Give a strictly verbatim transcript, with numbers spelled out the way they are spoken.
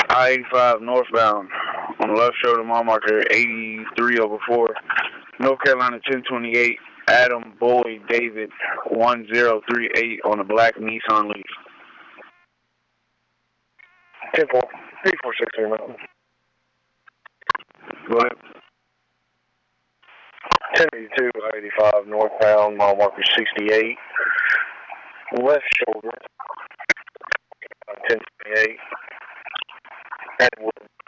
I eighty-five northbound on the left shoulder, mile marker eighty-three over four. North Carolina ten twenty-eight, Adam Boyd David one zero three eight on a black Nissan Leaf. ten four, three four six three Mountain. Go ahead. ten eighty-two, I eighty-five northbound, mile marker sixty-eight. Left shoulder, ten twenty-eight. Atwood